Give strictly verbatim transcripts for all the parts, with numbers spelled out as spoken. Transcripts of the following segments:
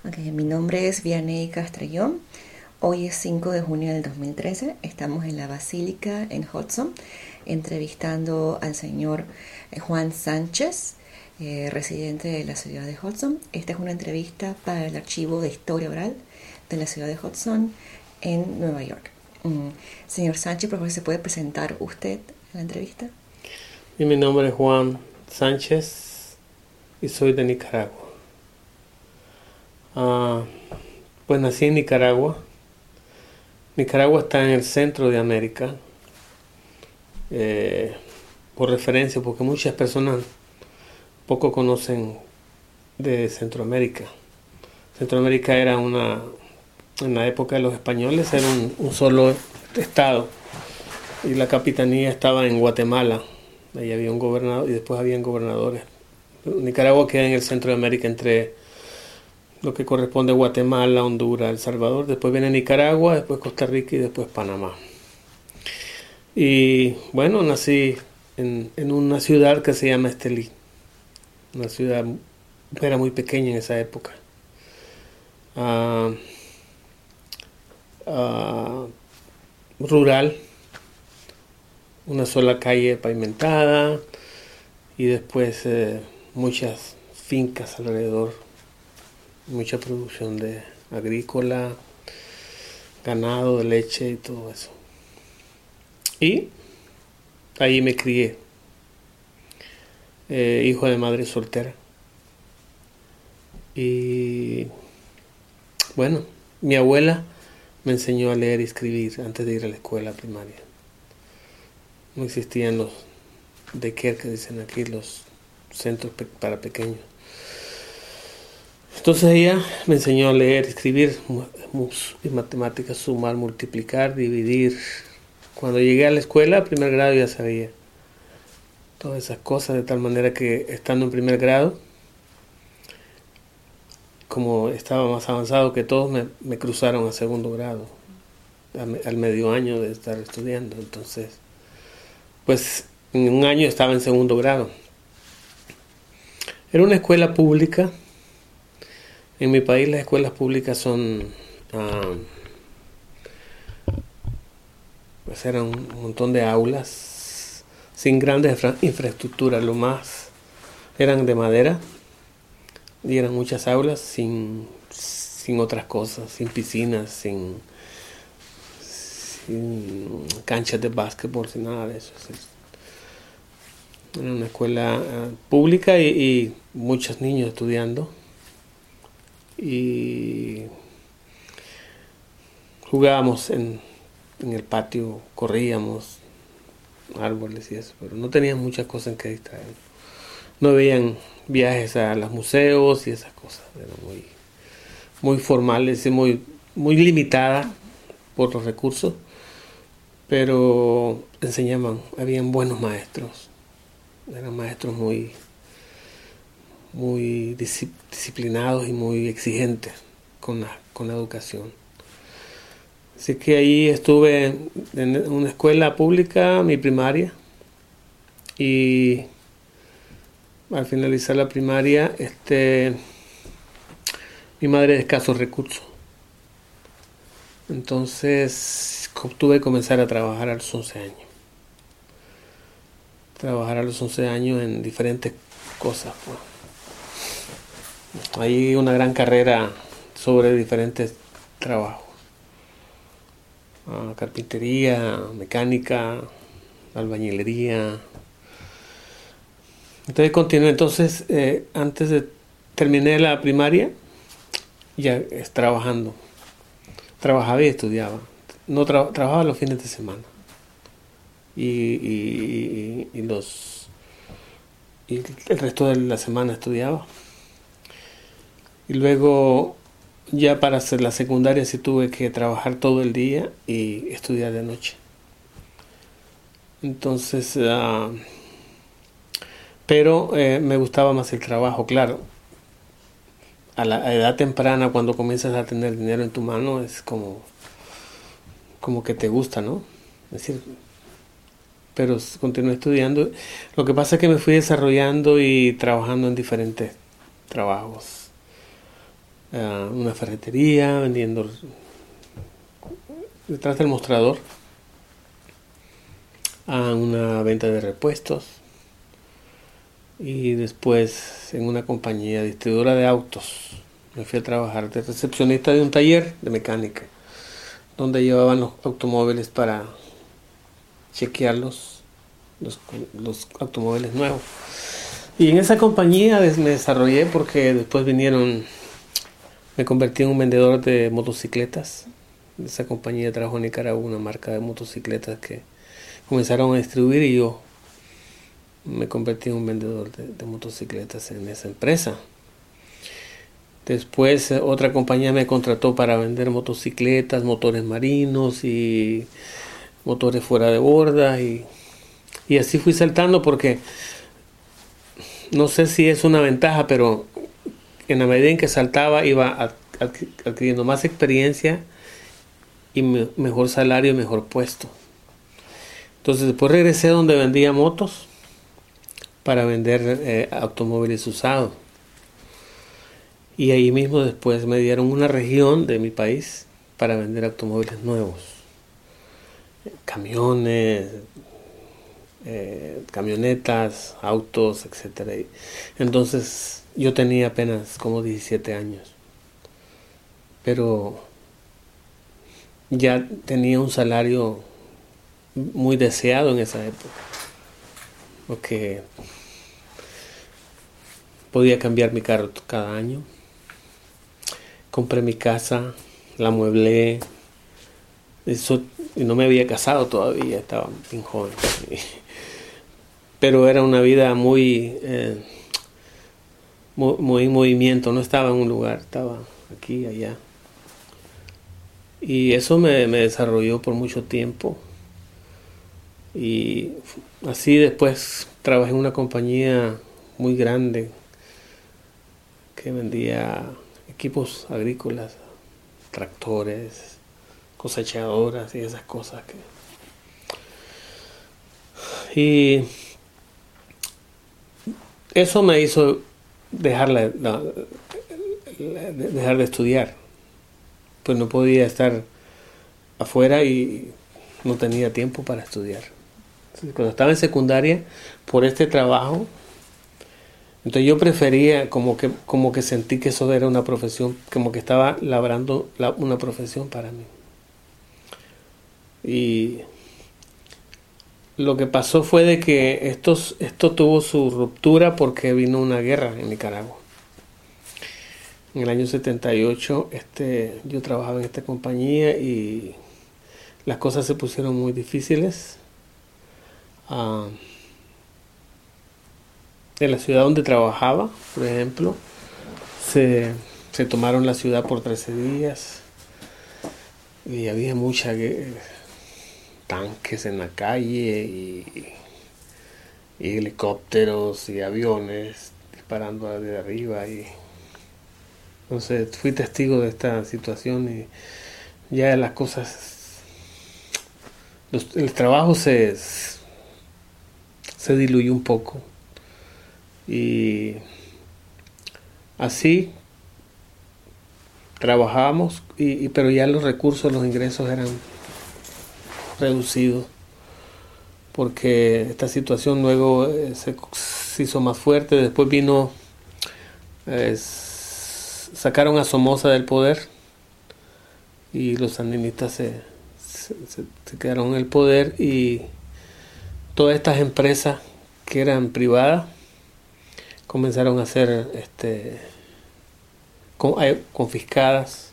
Ok, mi nombre es Vianey Castrellón. Hoy es cinco de junio del dos mil trece. Estamos en la Basílica en Hudson, entrevistando al señor Juan Sánchez, eh, residente de la ciudad de Hudson. Esta es una entrevista para el archivo de historia oral de la ciudad de Hudson en Nueva York. Mm. Señor Sánchez, por favor, ¿se puede presentar usted en la entrevista? Y mi nombre es Juan Sánchez y soy de Nicaragua. Uh, pues nací en Nicaragua. Nicaragua está en el centro de América, eh, por referencia, porque muchas personas poco conocen de Centroamérica. Centroamérica era una, en la época de los españoles, era un, un solo estado y la capitanía estaba en Guatemala. Ahí había un gobernador y después habían gobernadores. Nicaragua queda en el centro de América entre lo que corresponde a Guatemala, Honduras, El Salvador. Después viene Nicaragua, después Costa Rica y después Panamá. Y bueno, nací en, en una ciudad que se llama Estelí. Una ciudad, era muy pequeña en esa época. Uh, uh, rural. Una sola calle pavimentada y después eh, muchas fincas alrededor, mucha producción de agrícola, ganado de leche y todo eso. Y ahí me crié, eh, hijo de madre soltera. Y bueno, mi abuela me enseñó a leer y escribir antes de ir a la escuela primaria. No existían los daycare que dicen aquí, los centros pe- para pequeños. Entonces ella me enseñó a leer, escribir y matemáticas, sumar, multiplicar, dividir. Cuando llegué a la escuela, primer grado, ya sabía todas esas cosas, de tal manera que estando en primer grado, como estaba más avanzado que todos, me, me cruzaron a segundo grado, al, al medio año de estar estudiando. Entonces, pues en un año estaba en segundo grado. Era una escuela pública. En mi país las escuelas públicas son, uh, pues eran un montón de aulas sin grandes infra- infraestructuras, lo más eran de madera y eran muchas aulas sin, sin otras cosas, sin piscinas, sin, sin canchas de básquetbol, sin nada de eso. Era una escuela uh, pública y, y muchos niños estudiando. Y jugábamos en, en el patio, corríamos, árboles y eso, pero no tenían muchas cosas en que distraer. No habían viajes a los museos y esas cosas, eran muy, muy formales y muy, muy limitadas por los recursos, pero enseñaban, habían buenos maestros, eran maestros muy, muy disciplinados y muy exigentes con la, con la educación. Así que ahí estuve en una escuela pública, mi primaria, y al finalizar la primaria, este, mi madre de escasos recursos. Entonces tuve que comenzar a trabajar a los once años. Trabajar a los once años en diferentes cosas, pues. Hay una gran carrera sobre diferentes trabajos. Uh, carpintería, mecánica, albañilería. Entonces continué. Entonces, eh, antes de terminé la primaria, ya es trabajando. Trabajaba y estudiaba. No tra- trabajaba los fines de semana. Y, y, y, y los y el resto de la semana estudiaba. Y luego, ya para hacer la secundaria, sí tuve que trabajar todo el día y estudiar de noche. Entonces, uh, pero eh, me gustaba más el trabajo, claro. A la a edad temprana, cuando comienzas a tener dinero en tu mano, es como, como que te gusta, ¿no? Es decir, pero continué estudiando. Lo que pasa es que me fui desarrollando y trabajando en diferentes trabajos. uh, una ferretería, vendiendo detrás del mostrador, a una venta de repuestos, y después en una compañía distribuidora de autos. Me fui a trabajar de recepcionista de un taller de mecánica, donde llevaban los automóviles para chequearlos, los, los automóviles nuevos. Y en esa compañía me desarrollé porque después vinieron, me convertí en un vendedor de motocicletas. Esa compañía trajo en Nicaragua una marca de motocicletas que comenzaron a distribuir, y yo me convertí en un vendedor de, de motocicletas en esa empresa. Después otra compañía me contrató para vender motocicletas, motores marinos y motores fuera de borda, y, y así fui saltando, porque no sé si es una ventaja, pero en la medida en que saltaba iba adquiriendo más experiencia y me, mejor salario y mejor puesto. Entonces después regresé donde vendía motos para vender eh, automóviles usados. Y ahí mismo después me dieron una región de mi país para vender automóviles nuevos. Camiones, eh, camionetas, autos, etcétera. Entonces yo tenía apenas como diecisiete años. Pero ya tenía un salario muy deseado en esa época, porque podía cambiar mi carro cada año. Compré mi casa, la amueblé, eso, y no me había casado todavía, estaba bien joven. Pero era una vida muy, eh, muy, muy en movimiento, no estaba en un lugar, estaba aquí, allá. Y eso me, me desarrolló por mucho tiempo. Y así después trabajé en una compañía muy grande que vendía equipos agrícolas, tractores, cosechadoras y esas cosas que... Y eso me hizo dejar, la, la, la, dejar de estudiar. Pues no podía estar afuera y no tenía tiempo para estudiar. Entonces, cuando estaba en secundaria, por este trabajo, entonces yo prefería, como que, como que sentí que eso era una profesión, como que estaba labrando la, una profesión para mí. Y lo que pasó fue de que estos, esto tuvo su ruptura porque vino una guerra en Nicaragua. En el año setenta y ocho este, yo trabajaba en esta compañía y las cosas se pusieron muy difíciles. Uh, en la ciudad donde trabajaba, por ejemplo, se, se tomaron la ciudad por trece días y había mucha eh, tanques en la calle y, y helicópteros y aviones disparando desde arriba. Y entonces fui testigo de esta situación y ya las cosas, los, el trabajo se, se diluyó un poco. Y así trabajábamos, y, y, pero ya los recursos, los ingresos eran reducidos, porque esta situación luego eh, se, se hizo más fuerte. Después vino, eh, sacaron a Somoza del poder y los sandinistas se, se, se, se quedaron en el poder, y todas estas empresas que eran privadas comenzaron a ser este, confiscadas,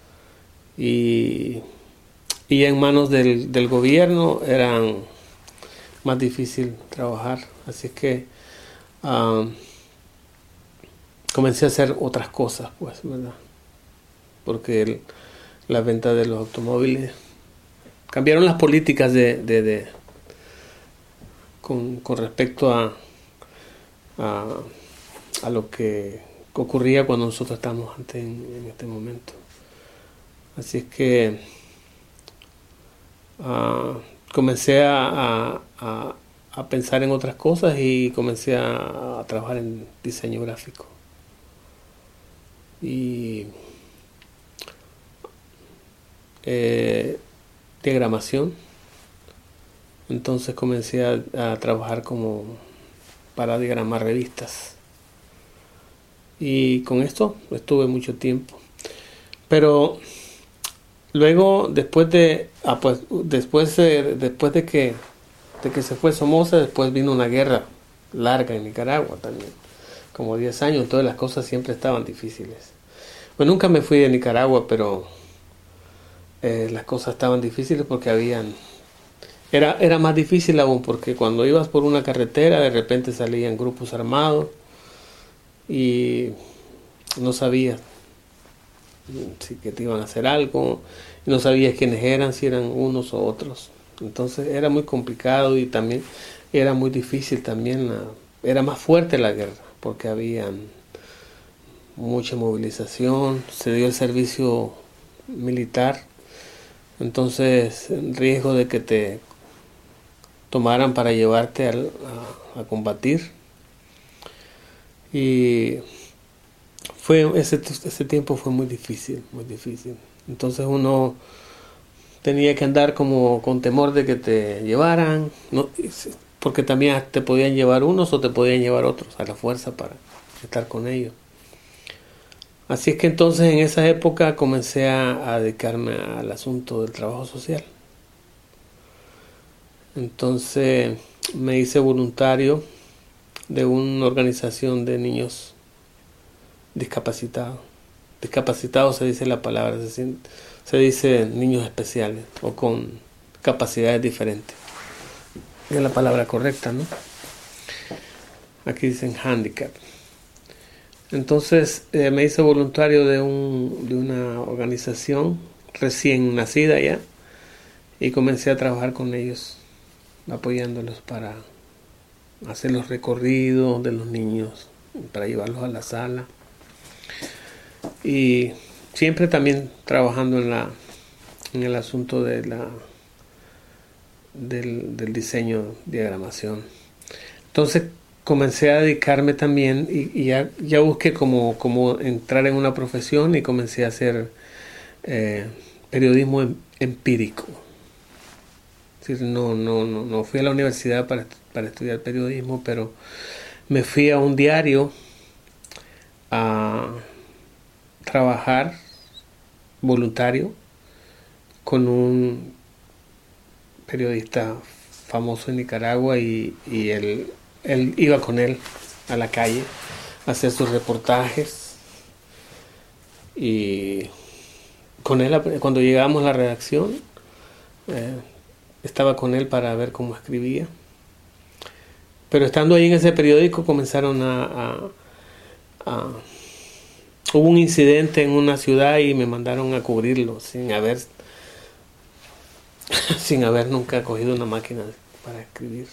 y, y en manos del, del gobierno eran más difícil trabajar. Así que um, comencé a hacer otras cosas, pues, ¿verdad? Porque el, la venta de los automóviles, cambiaron las políticas de, de, de con, con respecto a, a a lo que ocurría cuando nosotros estábamos antes en, en este momento. Así es que uh, comencé a, a, a pensar en otras cosas y comencé a, a trabajar en diseño gráfico. Y eh, diagramación. Entonces comencé a, a trabajar como para diagramar revistas. Y con esto estuve mucho tiempo. Pero luego, después de, ah, pues, después de, después de que, de que se fue Somoza, después vino una guerra larga en Nicaragua también, como diez años, todas las cosas siempre estaban difíciles. Pues nunca me fui de Nicaragua, pero eh, las cosas estaban difíciles porque habían... Era, era más difícil aún porque cuando ibas por una carretera de repente salían grupos armados y no sabías si que te iban a hacer algo, y no sabías quiénes eran, si eran unos o otros. Entonces era muy complicado y también era muy difícil también, la, era más fuerte la guerra porque había mucha movilización, se dio el servicio militar, entonces el riesgo de que te tomaran para llevarte a, a, a combatir. Y fue ese, ese tiempo fue muy difícil, muy difícil. Entonces uno tenía que andar como con temor de que te llevaran, ¿no? Porque también te podían llevar unos o te podían llevar otros a la fuerza para estar con ellos. Así es que entonces en esa época comencé a, a dedicarme al asunto del trabajo social. Entonces me hice voluntario de una organización de niños discapacitados. Discapacitados se dice la palabra, se, se dice niños especiales o con capacidades diferentes. Es la palabra correcta, ¿no? Aquí dicen handicap. Entonces eh, me hice voluntario de, un, de una organización recién nacida ya y comencé a trabajar con ellos, apoyándolos para hacer los recorridos de los niños, para llevarlos a la sala. Y siempre también trabajando en la en el asunto de la del, del diseño, diagramación. Entonces comencé a dedicarme también y, y ya, ya busqué como, como entrar en una profesión y comencé a hacer eh, periodismo em, empírico. Es decir, no, no, no, no fui a la universidad para, para estudiar periodismo, pero me fui a un diario a trabajar voluntario con un periodista famoso en Nicaragua y, y él, él iba con él a la calle a hacer sus reportajes y con él cuando llegamos a la redacción eh, estaba con él para ver cómo escribía, pero estando ahí en ese periódico comenzaron a, a, a hubo un incidente en una ciudad y me mandaron a cubrirlo sin haber sin haber nunca cogido una máquina para escribir.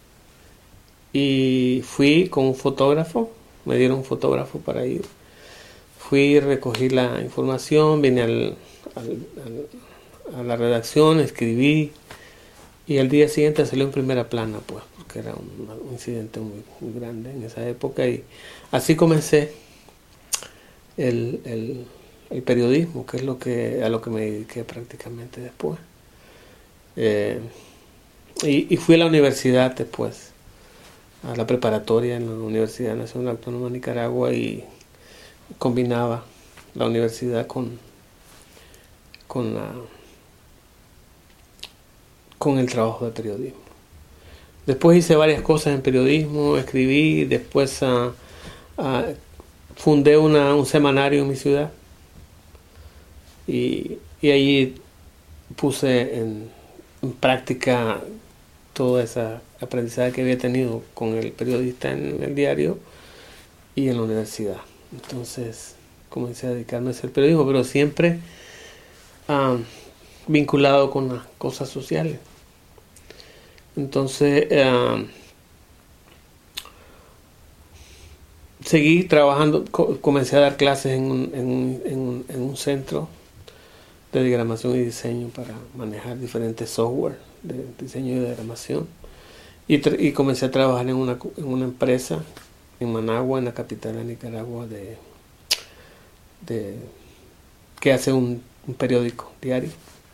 Y fui con un fotógrafo, me dieron un fotógrafo para ir. Fui, recogí la información, vine al, al, al, a la redacción, escribí y al día siguiente salió en primera plana, pues, porque era un, un incidente muy, muy grande en esa época y así comencé el, el, el periodismo, que es lo que a lo que me dediqué prácticamente después. Eh, y, y fui a la universidad después, a la preparatoria en la Universidad Nacional Autónoma de Nicaragua y combinaba la universidad con, con, la, con el trabajo de periodismo. Después hice varias cosas en periodismo, escribí, después uh, uh, fundé una, un semanario en mi ciudad y, y allí puse en en práctica toda esa aprendizaje que había tenido con el periodista en el diario y en la universidad. Entonces comencé a dedicarme a hacer periodismo, pero siempre uh, vinculado con las cosas sociales. Entonces uh, seguí trabajando, co- comencé a dar clases en un, en un, en un, en un centro de diagramación y diseño para manejar diferentes software de diseño y diagramación y, tra- y comencé a trabajar en una, en una empresa en Managua, en la capital de Nicaragua, de, de que hace un, un periódico diario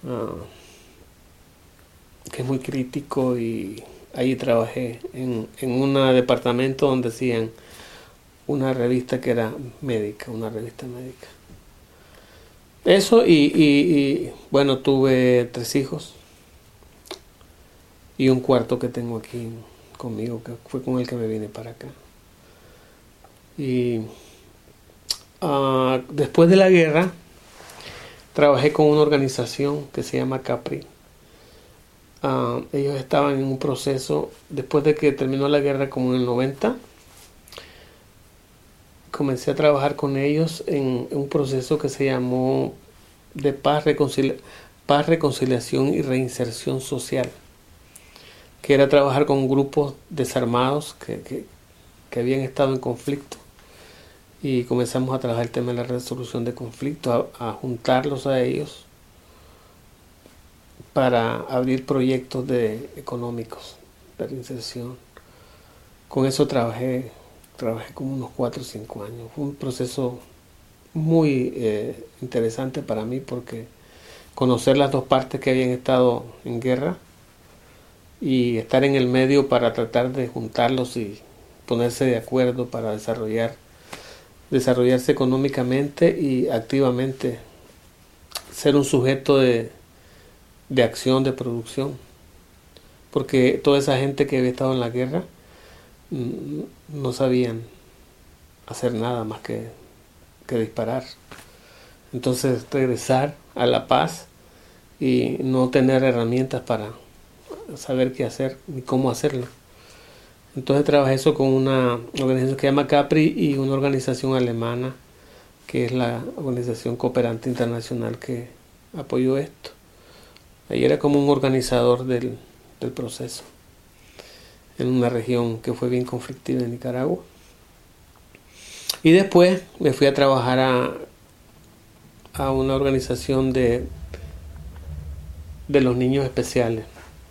uh, que es muy crítico, y ahí trabajé en, en un departamento donde hacían una revista que era médica, una revista médica. Eso y, y, y bueno, tuve tres hijos y un cuarto que tengo aquí conmigo, que fue con el que me vine para acá. Y uh, después de la guerra trabajé con una organización que se llama Capri. Uh, ellos estaban en un proceso, después de que terminó la guerra como en el noventa, comencé a trabajar con ellos en, en un proceso que se llamó de paz, reconcilia, paz, reconciliación y reinserción social, que era trabajar con grupos desarmados que, que, que habían estado en conflicto, y comenzamos a trabajar el tema de la resolución de conflictos, a, a juntarlos a ellos para abrir proyectos de, económicos de reinserción. Con eso trabajé, trabajé como unos cuatro o cinco años. Fue un proceso muy eh, interesante para mí, porque conocer las dos partes que habían estado en guerra y estar en el medio para tratar de juntarlos y ponerse de acuerdo para desarrollar, desarrollarse económicamente y activamente, ser un sujeto de de acción, de producción, porque toda esa gente que había estado en la guerra no sabían hacer nada más que, que disparar. Entonces regresar a la paz y no tener herramientas para saber qué hacer ni cómo hacerlo. Entonces trabajé eso con una organización que se llama Capri y una organización alemana que es la Organización Cooperante Internacional que apoyó esto. Ahí era como un organizador del, del proceso, en una región que fue bien conflictiva en Nicaragua. Y después me fui a trabajar a, a una organización de, de los niños especiales.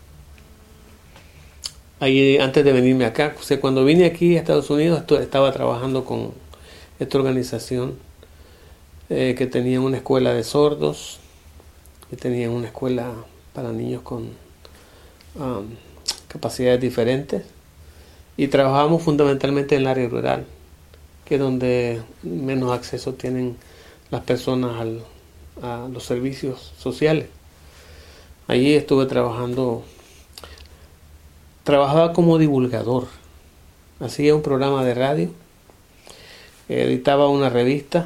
Ahí, antes de venirme acá, o sea, cuando vine aquí a Estados Unidos, estaba trabajando con esta organización eh, que tenía una escuela de sordos, que tenían una escuela para niños con um, capacidades diferentes, y trabajamos fundamentalmente en el área rural, que es donde menos acceso tienen las personas al, a los servicios sociales. Allí estuve trabajando, trabajaba como divulgador, hacía un programa de radio, editaba una revista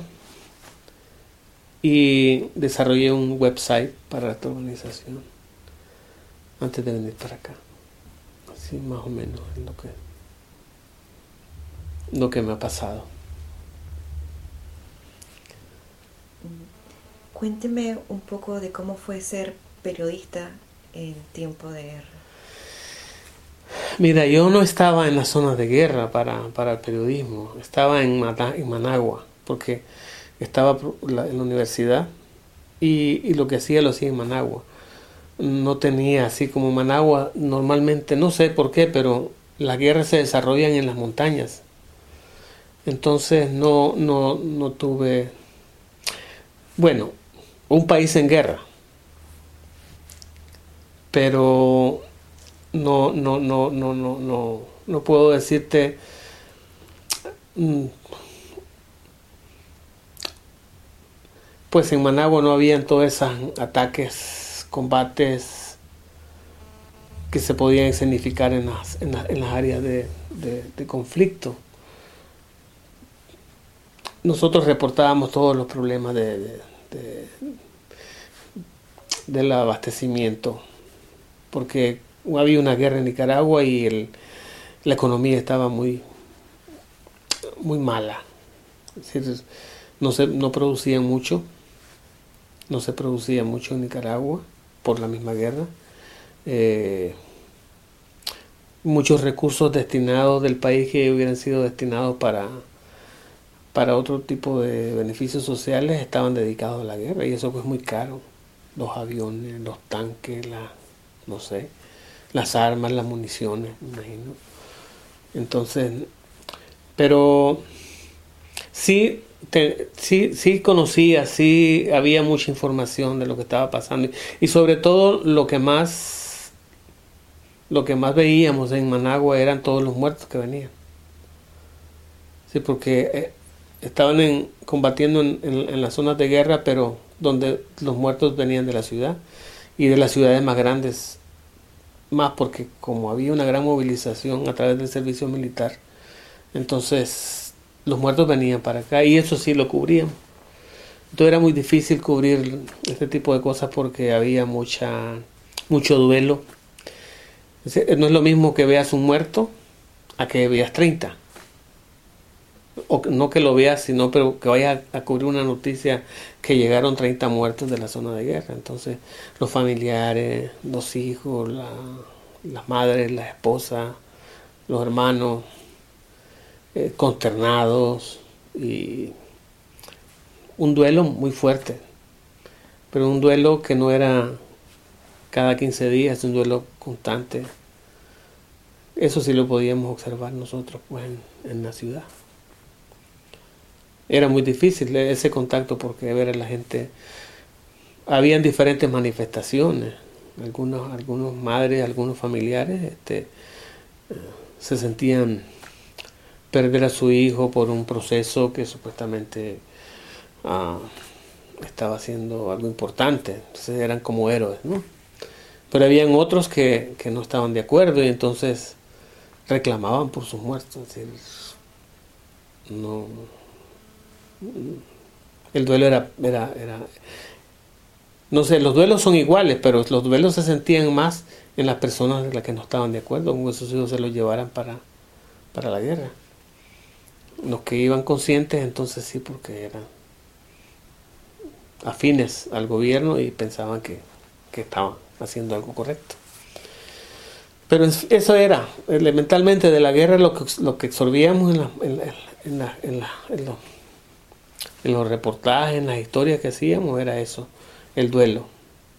y desarrollé un website para esta organización antes de venir para acá. Así más o menos es lo que, lo que me ha pasado. Cuénteme un poco de cómo fue ser periodista en tiempo de guerra. Mira, yo no estaba en la zona de guerra para, para el periodismo, estaba en, Mata, en Managua, porque estaba en la universidad y, y lo que hacía lo hacía en Managua. No tenía así como Managua, normalmente, no sé por qué, pero las guerras se desarrollan en las montañas. Entonces no, no, no tuve, bueno, un país en guerra, pero no, no, no, no, no, no, no puedo decirte pues en Managua no habían todos esos ataques, combates que se podían escenificar en las, en las, en las áreas de, de, de conflicto. Nosotros reportábamos todos los problemas de, de, de, del abastecimiento, porque había una guerra en Nicaragua y el, la economía estaba muy, muy mala. Es decir, no se, no producían mucho, no se producía mucho en Nicaragua por la misma guerra. Eh, muchos recursos destinados del país que hubieran sido destinados para, para otro tipo de beneficios sociales estaban dedicados a la guerra, y eso pues muy caro. Los aviones, los tanques, la, no sé, las armas, las municiones, me imagino. Entonces, pero sí te- sí, sí conocía, sí había mucha información de lo que estaba pasando. Y sobre todo lo que más, lo que más veíamos en Managua eran todos los muertos que venían. Sí, porque eh, estaban en- combatiendo en, en- en las zonas de guerra, pero donde los muertos venían de la ciudad y de las ciudades más grandes, más porque como había una gran movilización a través del servicio militar, entonces los muertos venían para acá y eso sí lo cubrían. Entonces era muy difícil cubrir este tipo de cosas porque había mucha mucho duelo. No es lo mismo que veas un muerto a que veas treinta. O no que lo veas, sino pero que vayas a, a cubrir una noticia que llegaron treinta muertos de la zona de guerra. Entonces los familiares, los hijos, la, las madres, las esposas, los hermanos, eh, consternados y un duelo muy fuerte, pero un duelo que no era cada quince días, un duelo constante. Eso sí lo podíamos observar nosotros pues en, en la ciudad. Era muy difícil ese contacto porque ver a la gente, habían diferentes manifestaciones, algunos, algunos madres, algunos familiares este, se sentían perder a su hijo por un proceso que supuestamente uh, estaba haciendo algo importante, entonces eran como héroes, ¿no? Pero habían otros que, que no estaban de acuerdo y entonces reclamaban por sus muertos. Es decir, no, el duelo era, era, era, no sé, los duelos son iguales, pero los duelos se sentían más en las personas de las que no estaban de acuerdo con que sus hijos se los llevaran para, para la guerra. Los que iban conscientes entonces sí, porque eran afines al gobierno y pensaban que, que estaban haciendo algo correcto. Pero eso era, elementalmente de la guerra lo que, lo que absorbíamos en, la, en, la, en, la, en, la, en, los, en los reportajes, en las historias que hacíamos, era eso, el duelo.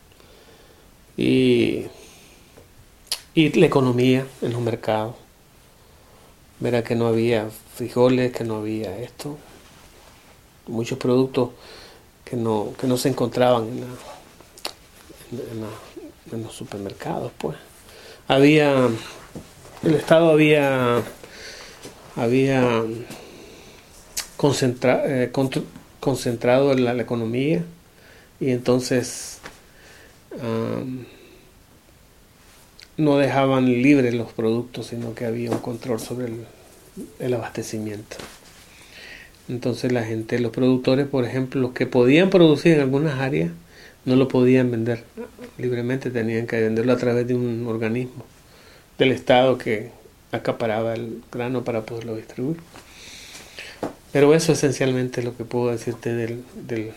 Y, y la economía en los mercados. Verá que no había frijoles, que no había esto, muchos productos que no, que no se encontraban en, la, en, la, en los supermercados, pues. Había, el Estado había, había concentra, eh, concentrado en la, la economía y entonces um, no dejaban libres los productos, sino que había un control sobre el, el abastecimiento. Entonces la gente, los productores, por ejemplo, los que podían producir en algunas áreas, no lo podían vender libremente, tenían que venderlo a través de un organismo del Estado que acaparaba el grano para poderlo distribuir. Pero eso esencialmente es lo que puedo decirte del, del,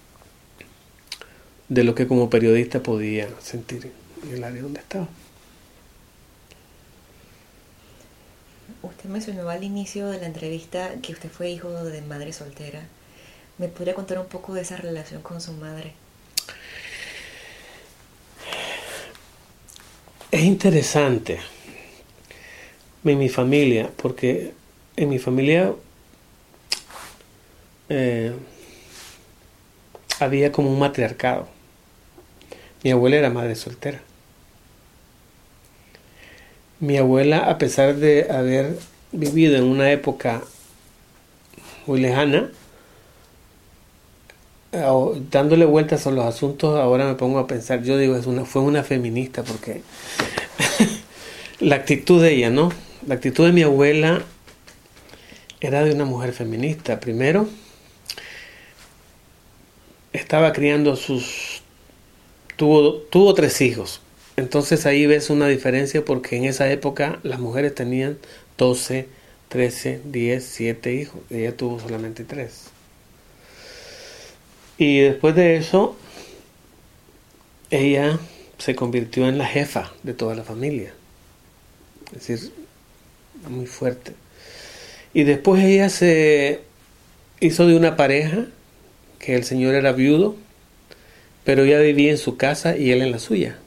de lo que como periodista podía sentir en el área donde estaba. Usted mencionó al inicio de la entrevista que usted fue hijo de madre soltera. ¿Me podría contar un poco de esa relación con su madre? Es interesante en mi familia, porque en mi familia eh, había como un matriarcado. Mi abuela era madre soltera. Mi abuela, a pesar de haber vivido en una época muy lejana, dándole vueltas a los asuntos, ahora me pongo a pensar, yo digo, es una, fue una feminista, porque la actitud de ella, ¿no? La actitud de mi abuela era de una mujer feminista. Primero, estaba criando sus... Tuvo, tuvo tres hijos. Entonces ahí ves una diferencia porque en esa época las mujeres tenían doce, trece, diez, siete hijos. Ella tuvo solamente tres. Y después de eso, ella se convirtió en la jefa de toda la familia. Es decir, muy fuerte. Y después ella se hizo de una pareja, que el señor era viudo, pero ella vivía en su casa y él en la suya.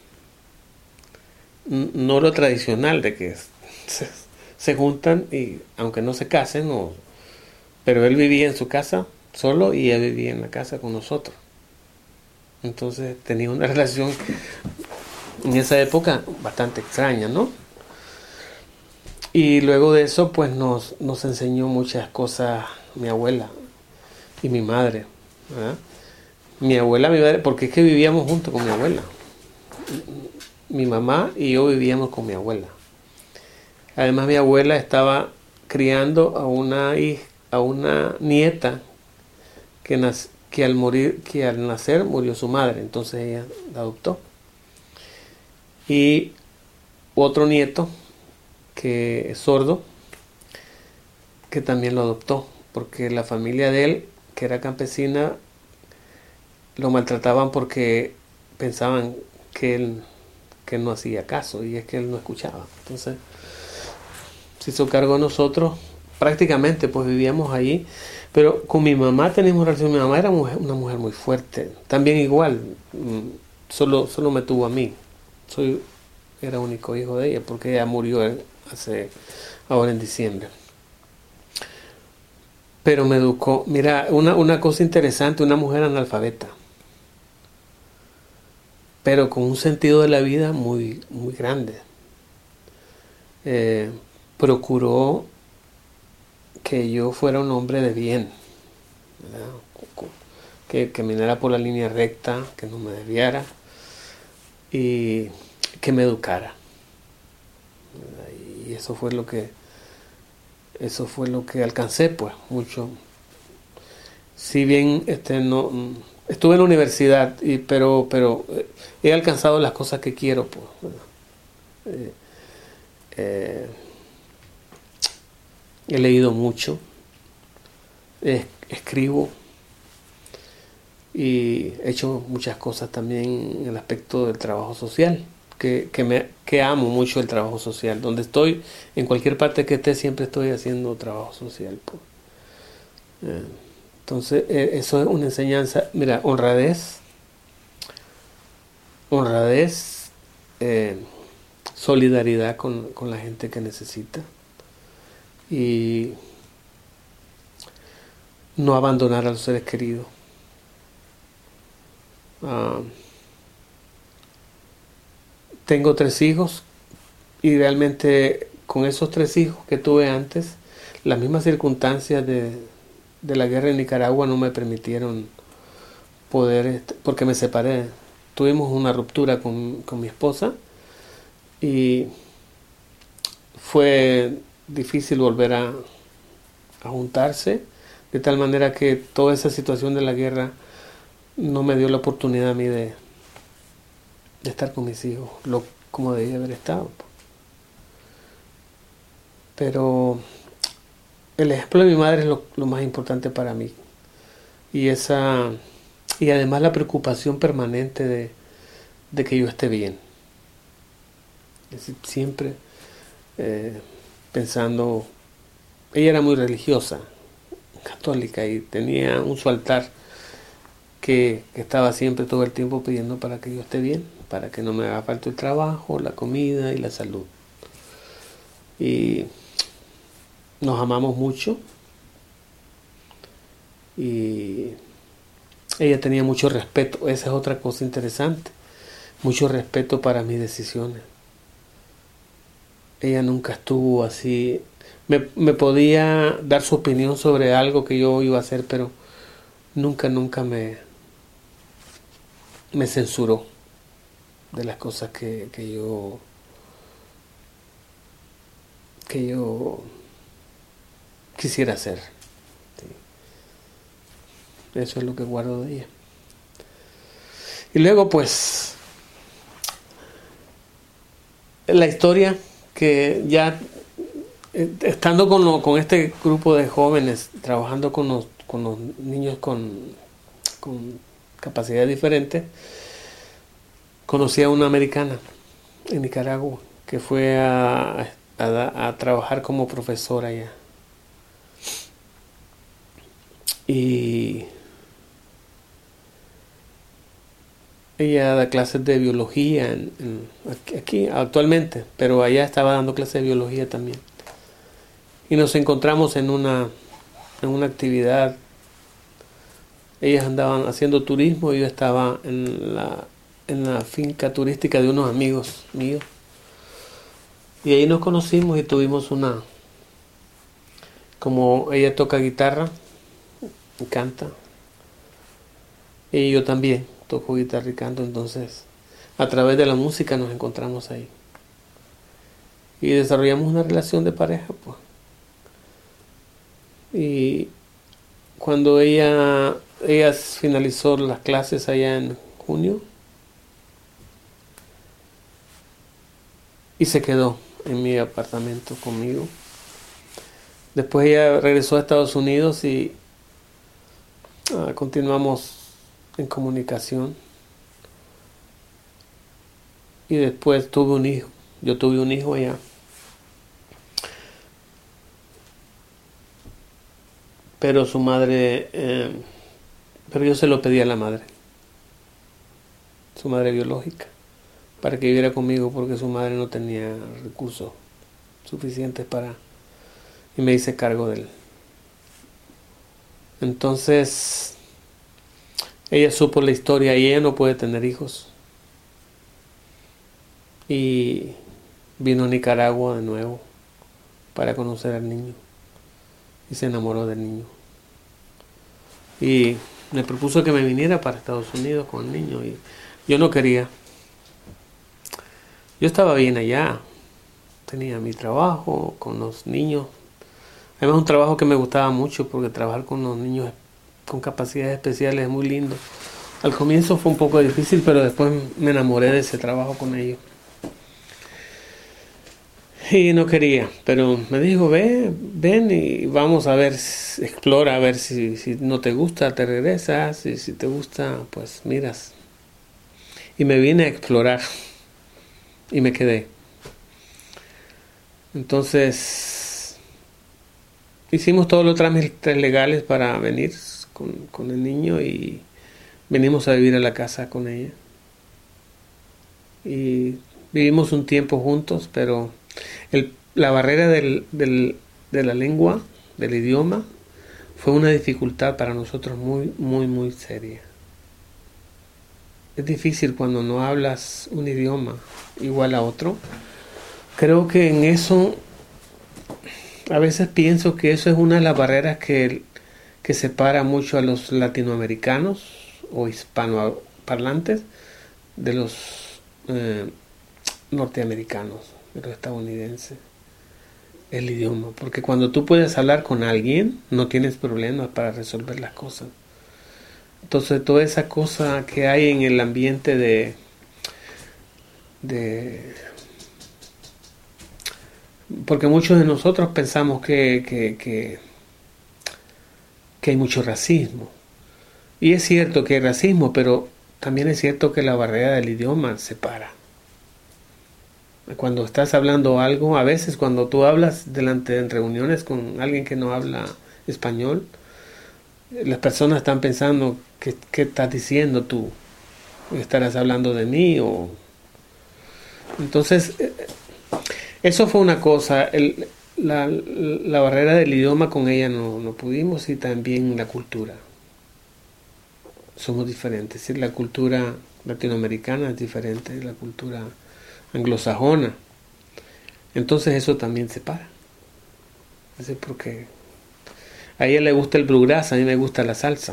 No lo tradicional de que se, se juntan y aunque no se casen, o, pero él vivía en su casa solo y ella vivía en la casa con nosotros. Entonces tenía una relación en esa época bastante extraña, ¿no? Y luego de eso, pues nos, nos enseñó muchas cosas mi abuela y mi madre, ¿verdad? Mi abuela, mi madre, porque es que vivíamos juntos con mi abuela. Mi mamá y yo vivíamos con mi abuela. Además, mi abuela estaba criando a una hija, a una nieta que, nac- que, al morir, que al nacer murió su madre, entonces ella la adoptó. Y otro nieto que es sordo, que también lo adoptó, porque la familia de él, que era campesina, lo maltrataban porque pensaban que él, que él no hacía caso, y es que él no escuchaba. Entonces se hizo cargo de nosotros, prácticamente pues vivíamos allí, pero con mi mamá teníamos relación. Mi mamá era mujer, una mujer muy fuerte, también igual, solo, solo me tuvo a mí, soy, era único hijo de ella, porque ella murió hace, ahora en diciembre. Pero me educó, mira, una, una cosa interesante, una mujer analfabeta, pero con un sentido de la vida muy, muy grande. Eh, procuró que yo fuera un hombre de bien, ¿verdad? Que caminara por la línea recta, que no me desviara y que me educara. Y eso fue lo que eso fue lo que alcancé, pues, mucho. Si bien este no estuve en la universidad, y, pero pero he alcanzado las cosas que quiero, pues. Eh, eh, he leído mucho, eh, escribo y he hecho muchas cosas también en el aspecto del trabajo social, que, que, me, que amo mucho el trabajo social. Donde estoy, en cualquier parte que esté, siempre estoy haciendo trabajo social, pues. Eh, entonces, eh, eso es una enseñanza. Mira, honradez, honradez, eh, solidaridad con, con la gente que necesita y no abandonar a los seres queridos. Uh, tengo tres hijos y realmente con esos tres hijos que tuve antes, las mismas circunstancias de, de la guerra en Nicaragua no me permitieron poder, porque me separé. Tuvimos una ruptura con, con mi esposa y fue difícil volver a, a juntarse, de tal manera que toda esa situación de la guerra no me dio la oportunidad a mí de, de estar con mis hijos, lo, como debía haber estado. Pero el ejemplo de mi madre es lo, lo más importante para mí. Y esa y además la preocupación permanente de, de que yo esté bien. Es decir, siempre eh, pensando, ella era muy religiosa, católica, y tenía un su altar que, que estaba siempre todo el tiempo pidiendo para que yo esté bien, para que no me haga falta el trabajo, la comida y la salud. Y nos amamos mucho y ella tenía mucho respeto. Esa es otra cosa interesante, mucho respeto para mis decisiones. Ella nunca estuvo así, me, me podía dar su opinión sobre algo que yo iba a hacer, pero nunca, nunca me, me censuró de las cosas que, que yo que yo quisiera hacer. Sí. Eso es lo que guardo de ella. Y luego, pues, la historia que ya eh, estando con, lo, con este grupo de jóvenes, trabajando con los, con los niños con, con capacidades diferentes, conocí a una americana en Nicaragua que fue a, a, a trabajar como profesora allá. Y ella da clases de biología en, en, aquí, aquí actualmente, pero allá estaba dando clases de biología también. Y nos encontramos en una, en una actividad Ellas andaban haciendo turismo y yo estaba en la, en la finca turística de unos amigos míos. Y ahí nos conocimos y tuvimos una... Como ella toca guitarra y canta, y yo también toco guitarra y canto, entonces a través de la música nos encontramos ahí. Y desarrollamos una relación de pareja, pues. Y cuando ella, ella finalizó las clases allá en junio y se quedó en mi apartamento conmigo. Después ella regresó a Estados Unidos y uh, continuamos en comunicación. Y después tuve un hijo. Yo tuve un hijo allá. Pero su madre, eh, pero yo se lo pedí a la madre, su madre biológica, para que viviera conmigo porque su madre no tenía recursos suficientes para, y me hice cargo de él. Entonces, ella supo la historia y ella no puede tener hijos. Y vino a Nicaragua de nuevo para conocer al niño. Y se enamoró del niño. Y me propuso que me viniera para Estados Unidos con el niño. Y yo no quería. Yo estaba bien allá. Tenía mi trabajo con los niños. Además, un trabajo que me gustaba mucho porque trabajar con los niños con capacidades especiales es muy lindo. Al comienzo fue un poco difícil, pero después me enamoré de ese trabajo con ellos. Y no quería, pero me dijo, ve, ven y vamos a ver, explora, a ver si, si no te gusta, te regresas, y si te gusta, pues miras. Y me vine a explorar y me quedé. Entonces, hicimos todos los trámites legales para venir con, con el niño y venimos a vivir a la casa con ella. Y vivimos un tiempo juntos, pero el, la barrera del, del, de la lengua, del idioma, fue una dificultad para nosotros muy, muy, muy seria. Es difícil cuando no hablas un idioma igual a otro. Creo que en eso, a veces pienso que eso es una de las barreras que, que separa mucho a los latinoamericanos o hispanoparlantes de los eh, norteamericanos, de los estadounidenses, el idioma. Porque cuando tú puedes hablar con alguien, no tienes problemas para resolver las cosas. Entonces, toda esa cosa que hay en el ambiente de, de porque muchos de nosotros pensamos que, que, que, que hay mucho racismo. Y es cierto que hay racismo, pero también es cierto que la barrera del idioma separa. Cuando estás hablando algo, a veces cuando tú hablas delante en reuniones con alguien que no habla español, las personas están pensando, ¿qué, qué estás diciendo tú? ¿Estarás hablando de mí? O... Entonces, eso fue una cosa. El, la, la barrera del idioma con ella no, no pudimos, y también la cultura. Somos diferentes. ¿Sí? La cultura latinoamericana es diferente de la cultura anglosajona. Entonces eso también separa. Así porque a ella le gusta el bluegrass, a mí me gusta la salsa.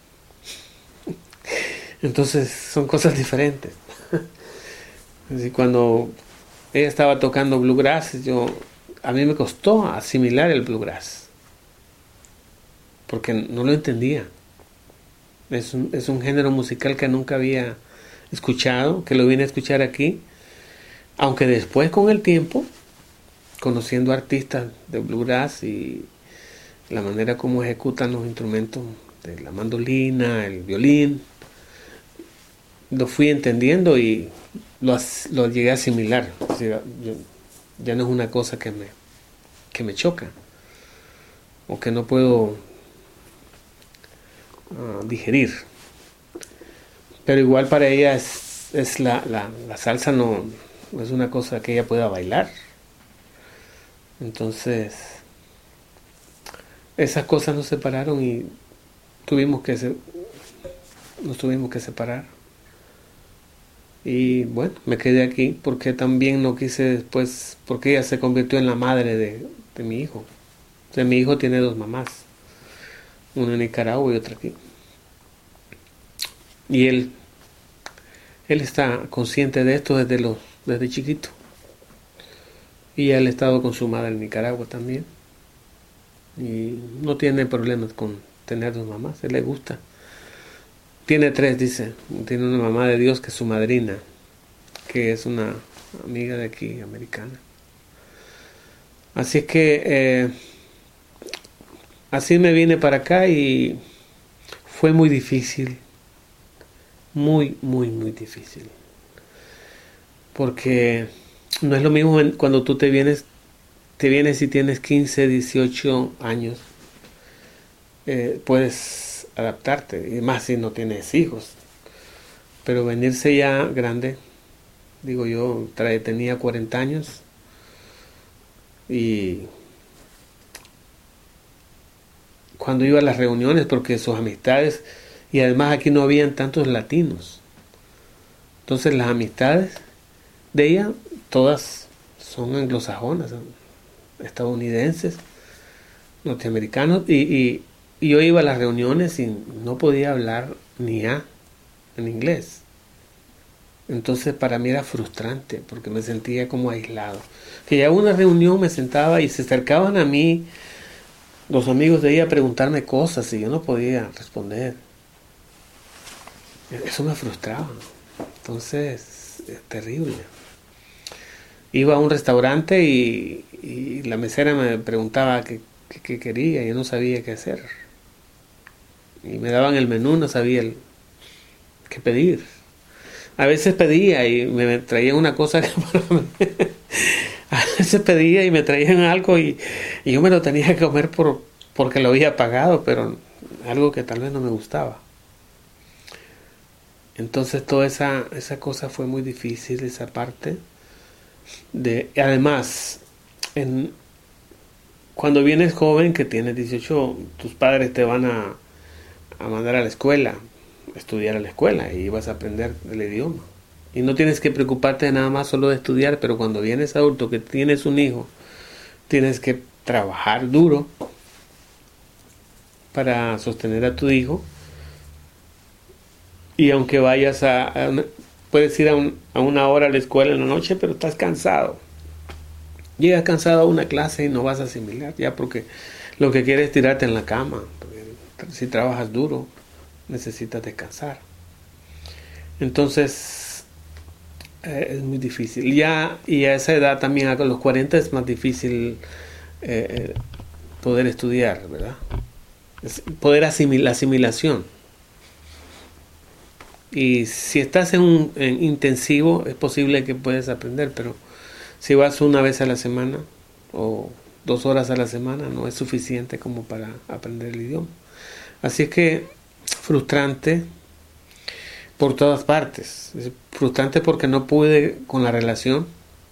Entonces son cosas diferentes. Así cuando ella estaba tocando bluegrass, yo, a mí me costó asimilar el bluegrass. Porque no lo entendía. Es un, es un género musical que nunca había escuchado, que lo vine a escuchar aquí. Aunque después, con el tiempo, conociendo artistas de bluegrass y la manera como ejecutan los instrumentos de la mandolina, el violín, lo fui entendiendo y lo, lo llegué a asimilar. O sea, yo, ya no es una cosa que me, que me choca o que no puedo uh, digerir. Pero igual para ella es, es la, la, la salsa no... no es una cosa que ella pueda bailar. Entonces, esas cosas nos separaron y tuvimos que nos tuvimos que separar. Y bueno, me quedé aquí porque también no quise después, porque ella se convirtió en la madre de, de mi hijo. O sea, mi hijo tiene dos mamás, una en Nicaragua y otra aquí. Y él, él está consciente de esto desde, los, desde chiquito. Y él ha estado con su madre en Nicaragua también. Y no tiene problemas con tener dos mamás, a él le gusta. Tiene tres, dice. Tiene una mamá de Dios que es su madrina, que es una amiga de aquí, americana. Así es que eh, así me vine para acá y fue muy difícil. Muy, muy, muy difícil. Porque no es lo mismo cuando tú te vienes, te vienes y tienes quince, dieciocho años. Eh, puedes adaptarte, y más si no tienes hijos. Pero venirse ya grande, digo yo, trae, tenía cuarenta años y cuando iba a las reuniones, porque sus amistades, y además aquí no habían tantos latinos, entonces las amistades de ella todas son anglosajonas, estadounidenses, norteamericanos, y, y Y yo iba a las reuniones y no podía hablar ni A en inglés. Entonces para mí era frustrante porque me sentía como aislado. Que ya una reunión me sentaba y se acercaban a mí los amigos de ella a preguntarme cosas y yo no podía responder. Eso me frustraba. Entonces, es terrible. Iba a un restaurante y, y la mesera me preguntaba qué, qué, qué quería y yo no sabía qué hacer. Y me daban el menú, no sabía el, qué pedir. A veces pedía y me traían una cosa que para mí, a veces pedía y me traían algo y, y yo me lo tenía que comer por, porque lo había pagado, pero algo que tal vez no me gustaba. Entonces toda esa, esa cosa fue muy difícil, esa parte. De, además, en, cuando vienes joven, que tienes dieciocho, tus padres te van a, a mandar a la escuela, a estudiar a la escuela y vas a aprender el idioma. Y no tienes que preocuparte nada más solo de estudiar, pero cuando vienes adulto, que tienes un hijo, tienes que trabajar duro para sostener a tu hijo. Y aunque vayas a, a una, puedes ir a, un, a una hora a la escuela en la noche, pero estás cansado. Llegas cansado a una clase y no vas a asimilar, ya porque lo que quieres es tirarte en la cama. Si trabajas duro, necesitas descansar. Entonces, eh, es muy difícil. Ya, y a esa edad también, a los cuarenta, es más difícil eh, poder estudiar, ¿verdad? Es poder asimilar, la asimilación. Y si estás en un en intensivo, es posible que puedas aprender, pero si vas una vez a la semana o dos horas a la semana, no es suficiente como para aprender el idioma. Así es que frustrante por todas partes. Es frustrante porque no pude con la relación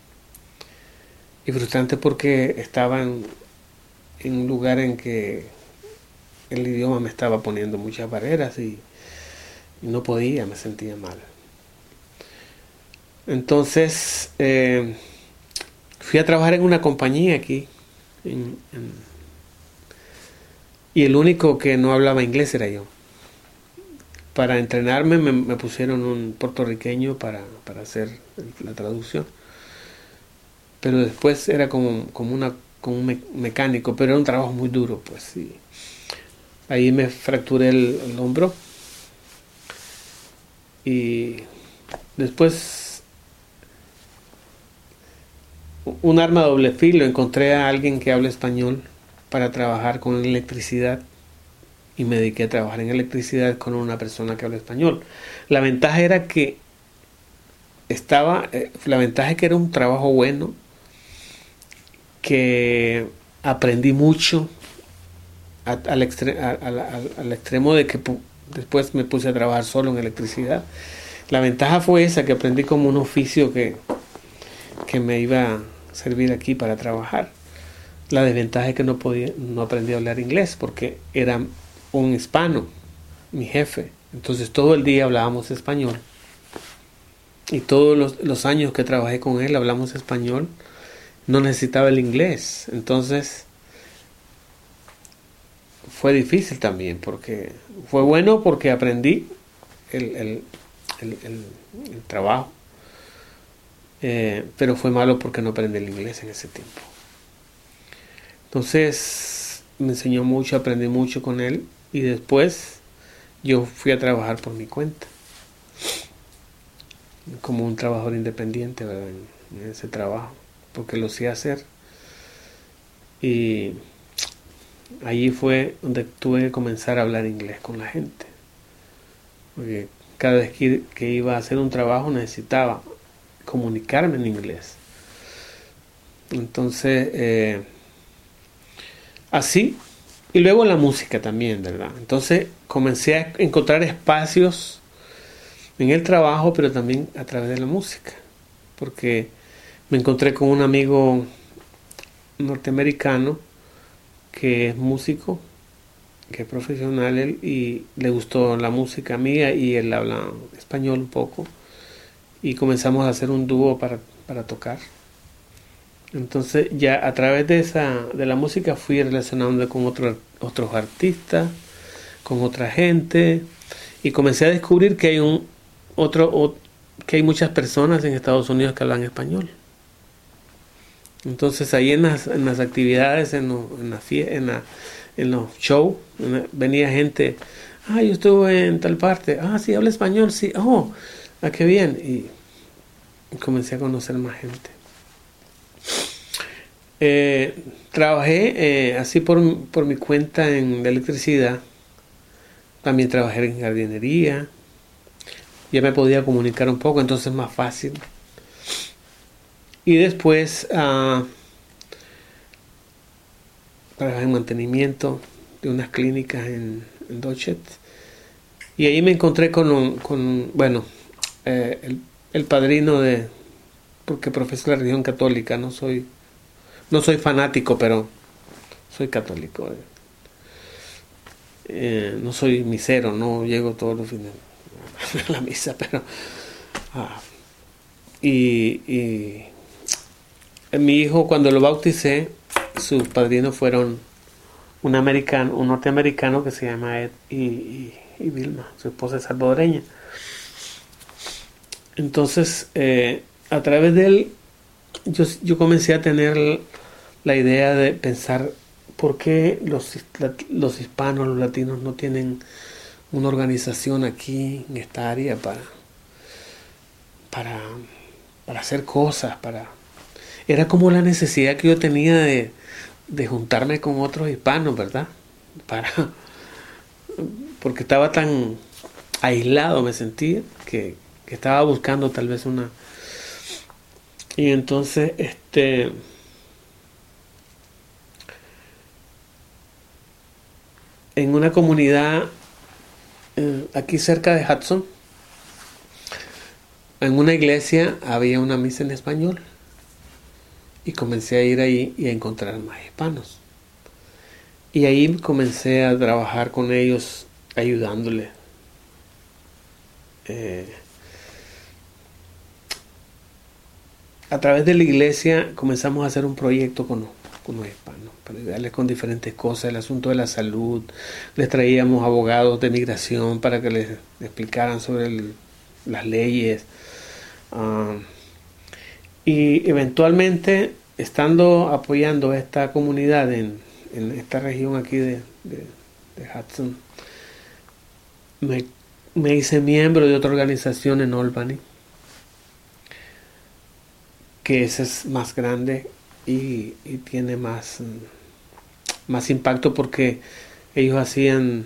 y frustrante porque estaba en, en un lugar en que el idioma me estaba poniendo muchas barreras y no podía, me sentía mal. Entonces eh, fui a trabajar en una compañía aquí en, en, y el único que no hablaba inglés era yo. Para entrenarme me, me pusieron un puertorriqueño para, para hacer la traducción, pero después era como, como, una, como un me, mecánico, pero era un trabajo muy duro, pues. Y ahí me fracturé el, el hombro. Y después un arma de doble filo, encontré a alguien que habla español para trabajar con electricidad y me dediqué a trabajar en electricidad con una persona que habla español. La ventaja era que estaba, eh, la ventaja es que era un trabajo bueno, que aprendí mucho a, al, extre, a, a, a, al extremo de que después me puse a trabajar solo en electricidad. La ventaja fue esa, que aprendí como un oficio que, que me iba a servir aquí para trabajar. La desventaja es que no podía, no aprendí a hablar inglés porque era un hispano, mi jefe, Entonces todo el día hablábamos español. Y todos los, los años que trabajé con él hablamos español. No necesitaba el inglés. Entonces fue difícil también, porque fue bueno porque aprendí el, el, el, el, el trabajo. Eh, pero fue malo porque no aprendí el inglés en ese tiempo. Entonces me enseñó mucho, aprendí mucho con él. Y después yo fui a trabajar por mi cuenta, como un trabajador independiente, ¿verdad? En, en ese trabajo, porque lo sé hacer. Y allí fue donde tuve que comenzar a hablar inglés con la gente, porque cada vez que, que iba a hacer un trabajo necesitaba comunicarme en inglés. Entonces, eh, así. Y luego la música también, ¿verdad? Entonces comencé a encontrar espacios en el trabajo, pero también a través de la música. Porque me encontré con un amigo norteamericano que es músico, que es profesional él, y le gustó la música mía y él habla español un poco. Y comenzamos a hacer un dúo para, para tocar. Entonces ya a través de esa de la música fui relacionándome con otro, otros artistas, con otra gente, y comencé a descubrir que hay un otro o, que hay muchas personas en Estados Unidos que hablan español. Entonces ahí en las, en las actividades, en, lo, en, la fie, en, la, en los shows, venía gente, ah, yo estuve en tal parte, ah, sí, habla español, sí, oh, ah, qué bien, y comencé a conocer más gente. Eh, trabajé eh, así por, por mi cuenta en la electricidad. También trabajé en jardinería. Ya me podía comunicar un poco, entonces más fácil. Y después uh, trabajé en mantenimiento de unas clínicas en, en Dochet. Y ahí me encontré con, un, con bueno, eh, el, el padrino de, porque profeso la religión católica, no soy No soy fanático, pero soy católico. Eh, no soy misero, no llego todos los fines a la misa, pero... Ah, y, y mi hijo, cuando lo bauticé, sus padrinos fueron un americano, un norteamericano que se llama Ed y, y, y Vilma, su esposa es salvadoreña. Entonces, eh, a través de él, yo, yo comencé a tener la idea de pensar por qué los, los hispanos, los latinos no tienen una organización aquí en esta área para, para, para hacer cosas, para... Era como la necesidad que yo tenía de, de juntarme con otros hispanos, ¿verdad? Para, porque estaba tan aislado, me sentía, que, que estaba buscando tal vez una... Y entonces, este... en una comunidad eh, aquí cerca de Hudson, en una iglesia había una misa en español y comencé a ir ahí y a encontrar más hispanos, y ahí comencé a trabajar con ellos ayudándoles. Eh, a través de la iglesia comenzamos a hacer un proyecto con, con los hispanos para ayudarles con diferentes cosas, el asunto de la salud. Les traíamos abogados de migración para que les explicaran sobre el, las leyes. Uh, y eventualmente, estando apoyando esta comunidad en, en esta región aquí de, de, de Hudson, me, me hice miembro de otra organización en Albany, que esa es más grande y, y tiene más, más impacto, porque ellos hacían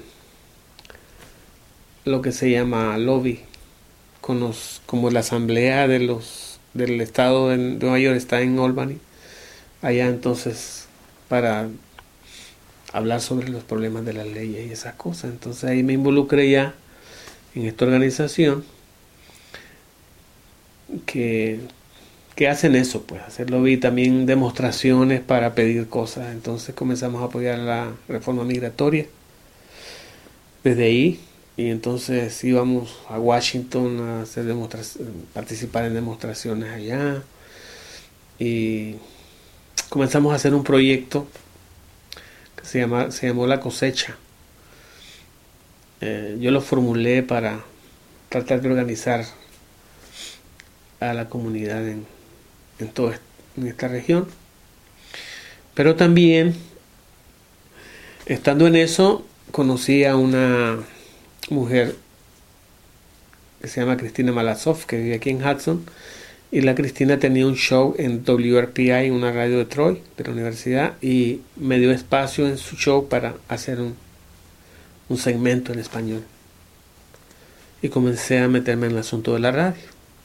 lo que se llama lobby, con los, como la asamblea de los del estado de Nueva York está en Albany, allá, entonces para hablar sobre los problemas de las leyes y esas cosas. Entonces ahí me involucré ya en esta organización que que hacen eso, pues hacerlo, vi también demostraciones para pedir cosas. Entonces comenzamos a apoyar la reforma migratoria desde ahí, y entonces íbamos a Washington a hacer demonstra- participar en demostraciones allá, y comenzamos a hacer un proyecto que se, llama, se llamó La Cosecha. Eh, yo lo formulé para tratar de organizar a la comunidad en, en toda en esta región. Pero también, estando en eso, conocí a una mujer que se llama Cristina Malasov, que vive aquí en Hudson, y la Cristina tenía un show en W R P I, una radio de Troy, de la universidad, y me dio espacio en su show para hacer un, un segmento en español. Y comencé a meterme en el asunto de la radio.